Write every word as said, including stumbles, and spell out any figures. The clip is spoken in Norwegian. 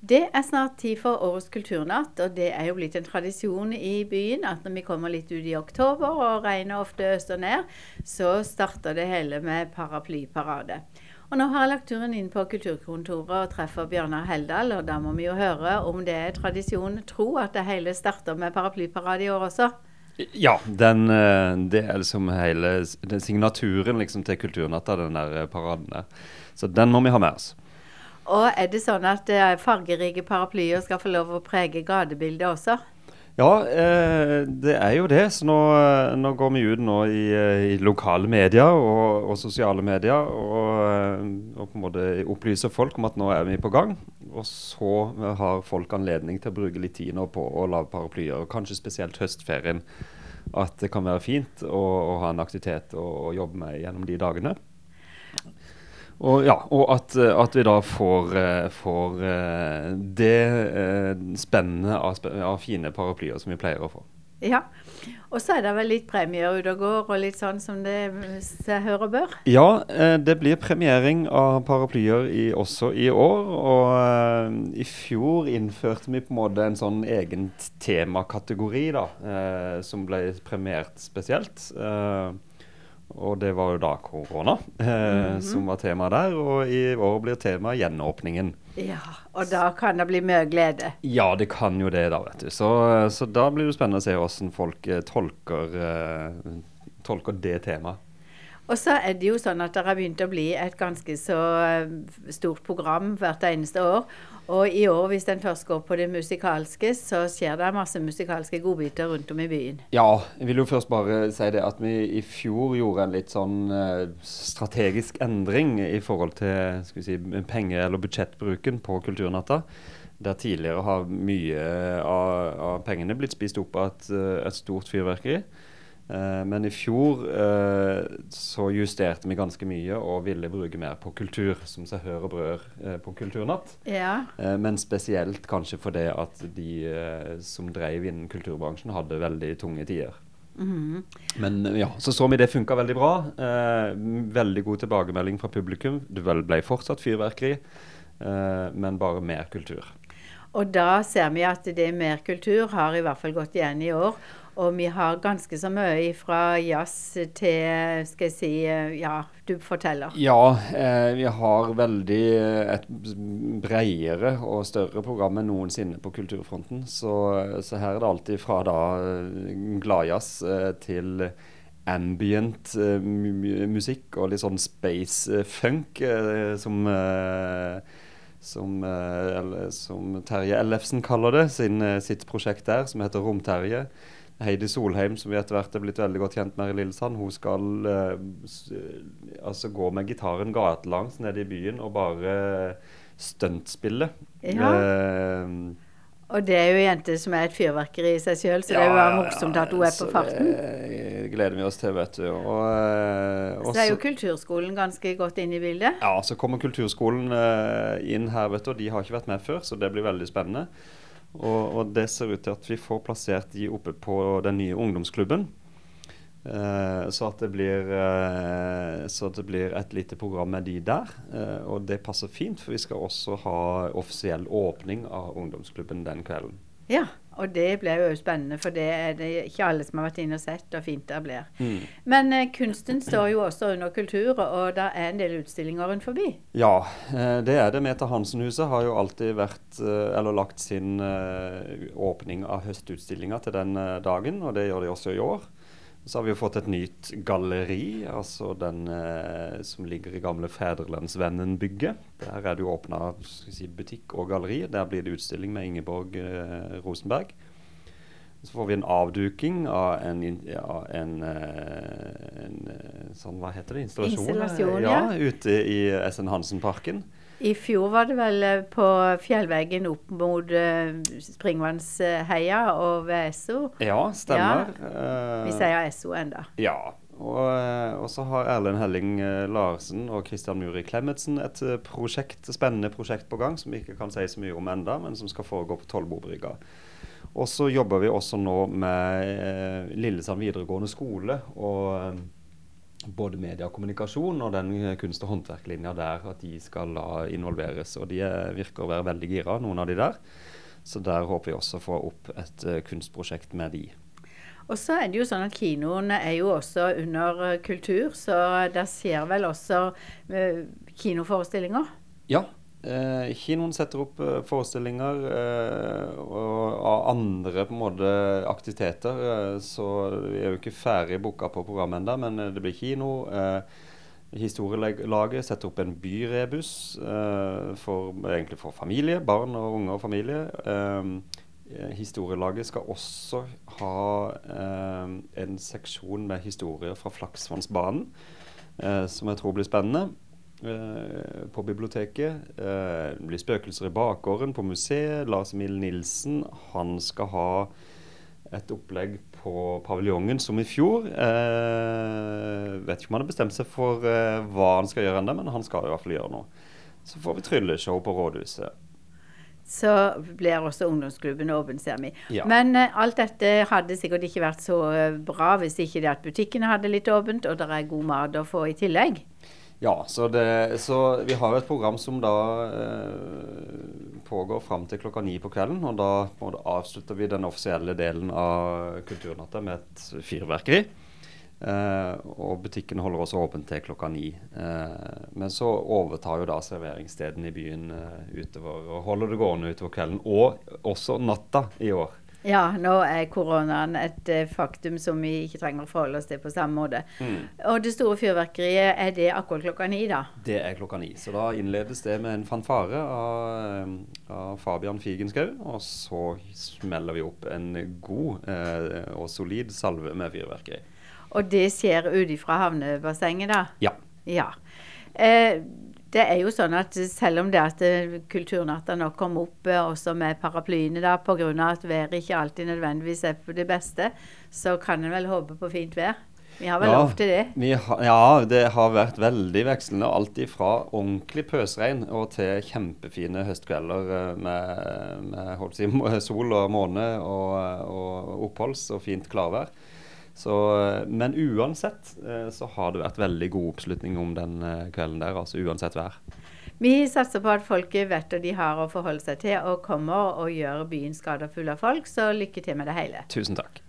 Det er snart tid for årets kulturnatt, og det er jo blitt en tradisjon i byen at når vi kommer litt ut i oktober og regnet ofte øst og ned, så starter det hele med paraplyparade. Og nå har jeg lagt turen inn på kulturkontoret og treffer Bjørnar Heldal, og da må vi jo høre om det er tradisjon tro at det hele starter med paraplyparade i år også. Ja, den, eh, det er liksom hele den signaturen liksom til kulturnatta, den der eh, paraden der. Så den må vi ha med oss. Og er det sånn at eh, fargerike paraplyer skal få lov å prege gatebildet også? Ja, eh, det er jo det. Så nå, eh, nå går vi ut nå i, eh, i lokale medier og, og sosiale medier og, eh, og på en måte opplyser folk om at nå er vi på gang. Og så har folk anledning til å bruke litt tid nå på å lage paraplyer, og kanskje spesielt høstferien. At det kan være fint å, å ha en aktivitet å, å jobbe med gjennom de dagene. Og, ja, og at, at vi da får, får det spennende av, av fine paraplyer som vi pleier å få. Ja, og så er det vel litt premier ut og går, og litt sånn som det seg hør og bør? Ja, det blir premiering av paraplyer i, også i år, og i fjor innførte vi på en måte en sånn egen temakategori da, som ble premiert spesielt. Og det var jo da korona eh, mm-hmm. som var tema der, og i år blir tema gjenåpningen. Ja, og da kan det bli mye glede. Ja, det kan jo det da, vet du. Så, så da blir det spennende å se hvordan folk eh, tolker, eh, tolker det temaet. Og så er det jo sånn at det har begynt å bli et ganske så stort program hvert eneste år. Og i år, hvis den først går på det musikalske, så skjer det masse musikalske godbiter rundt om i byen. Ja, jeg vil jo først bare si det at vi i fjor gjorde en litt sånn uh, strategisk endring i forhold til skal vi si, penge- eller budsjettbruken på Kulturnatta. Der tidligere har mye av, av pengene blitt spist opp av et, et stort fyrverkeri. Uh, men i fjor uh, så justerte vi ganske mye og ville bruke mer på kultur, som seg hør og brør uh, på Kulturnatt. Ja. Uh, men spesielt kanskje for det at de uh, som drev innen kulturbransjen hadde veldig tunge tider. Mm-hmm. Men ja, så så vi det funket veldig bra. Uh, veldig god tilbakemelding fra publikum. Det ble fortsatt fyrverkeri, uh, men bare mer kultur. Og da ser vi at det mer kultur har i hvert fall gått igjen i år. Og vi har ganske så mye fra jazz til, skal jeg si, ja, du forteller. Ja, eh, vi har veldig et bredere og større program enn noensinne på kulturfronten. Så, så her er det alltid fra da gladjazz eh, til ambient eh, musikk og litt sånn space funk eh, som... Eh, Som, eller, som Terje Ellefsen kaller det, sin, sitt prosjekt der, som heter Romterje. Heidi Solheim, som vi etter hvert er blitt veldig godt kjent med i Lillesand, hun skal uh, altså gå med gitaren gatelangs nede i byen og bare stuntspille. Ja. Uh, og det er jo jenter som er et fyrverkeri i seg selv, så ja, det er jo bare morsomt at hun er på farten. Det gleder vi oss til, vet du. Og, uh, så er jo kulturskolen ganske godt inn i bildet. Ja, så kommer kulturskolen uh, inn her, vet du, og de har ikke vært med før, så det blir veldig spennende. Og, og det ser ut til at vi får plassert de oppe på den nye ungdomsklubben. Uh, så, at det blir, uh, så at det blir et lite program med de der. Uh, og det passer fint, for vi skal også ha offisiell åpning av ungdomsklubben den kvelden. Ja, og det blir jo spennende, for det er det ikke alle som har vært inne og sett, og fint det blir. Mm. Men uh, kunsten står jo også under kultur, og det er en del utstillinger rundt forbi. Ja, uh, det er det. Meta Hansen-huset har jo alltid vært, uh, eller lagt sin uh, åpning av høstutstillinger til den uh, dagen, og det gjør de også i år. Så har vi jo fått et nytt galleri, altså den uh, som ligger i gamle Fædrelandsvennen-bygget. Der er det jo åpnet si, butikk og galleri. Der blir det utstilling med Ingeborg uh, Rosenberg. Så får vi en avduking av en, ja, en, uh, en uh, sånn, hva heter det? Installasjon? Installasjon, ja. Ja, ute i S N Hansen-parken. I fjor var det vel på fjellveggen opp mot uh, Springvannsheia og ved Esso. Ja, stemmer. Ja. Vi sier Esso enda. Ja, og, og så har Erlend Helling Larsen og Christian Muri Klemmetsen et prosjekt, spennende prosjekt på gang, som vi ikke kan si så mye om enda, men som skal foregå på Tollbobrygga. Og så jobber vi også nå med eh, Lillesand videregående skole, og både media og kommunikasjon og den kunst- og håndverklinja der, at de skal da involveres. Og de er, virker å være veldig gira, noen av de der. Så der håper vi også å få opp et uh, kunstprosjekt med de. Og så er det jo sånn at kinoene er jo også under uh, kultur, så der skjer vel også uh, kinoforestillinger? Ja. Eh, kinoen setter opp eh, forestillinger eh, og, og andre på en måte aktiviteter, eh, så vi er jo ikke ferdig boka på programmet enda, men eh, det blir kino. Eh, historielaget setter opp en byrebus eh, for, egentlig for familie, barn og unge og familie. Eh, historielaget skal også ha eh, en seksjon med historier fra Flaksvannsbanen, eh, som jeg tror blir spennende. Uh, på biblioteket. Uh, det blir spøkelser i bakgården på museet. Lars Emil Nilsen, han skal ha et opplegg på paviljongen som i fjor. Uh, vet ikke om han har bestemt seg for uh, hva han skal gjøre enda, men han skal i hvert fall gjøre noe. Så får vi trylleshow på rådhuset. Så blir også ungdomsklubben åpen, ser vi. Ja. Men uh, alt dette hadde sikkert ikke vært så uh, bra hvis ikke det at butikkene hadde litt åpent, og det er god mat å få i tillegg. Ja, så, det, så vi har jo et program som da eh, pågår frem til klokka ni på kvelden, og da, og da avslutter vi den offisielle delen av Kulturnatta med et fyrverkeri. Eh, og butikken holder også åpent til klokka ni. Eh, men så overtar jo da serveringssteden i byen eh, utover, og holder det gående utover kvelden, og også natta i år. Ja, nå er koronaen et uh, faktum som vi ikke trenger å forholde oss til på samme måte. Mm. Og det store fyrverkeriet, er det akkurat klokka ni da? Det er klokka ni, så da innledes det med en fanfare av, av Fabian Figenschou, og så smeller vi opp en god eh, og solid salve med fyrverkeri. Og det skjer ute fra havnebassenget da? Ja. Ja. Eh, Det er jo sånn at selv om det at Kulturnatta nå kom opp eh, også med paraplyene da, på grunn av at været ikke alltid nødvendigvis er på det beste, så kan en vel håpe på fint vær. Vi har vel ja, lov til det. Vi ha, ja, det har vært veldig vekslende, alt ifra ordentlig pøsregn og til kjempefine høstkvelder med, med holdt si, sol og måne og, og oppholds og fint klarvær. Så, men uansett så har det vært veldig god oppslutning om den kvelden der, altså uansett vær. Vi satser på at folk vet at de har å forholde seg til og kommer og gjør byen skadet full av folk, så lykke til med det hele. Tusen takk.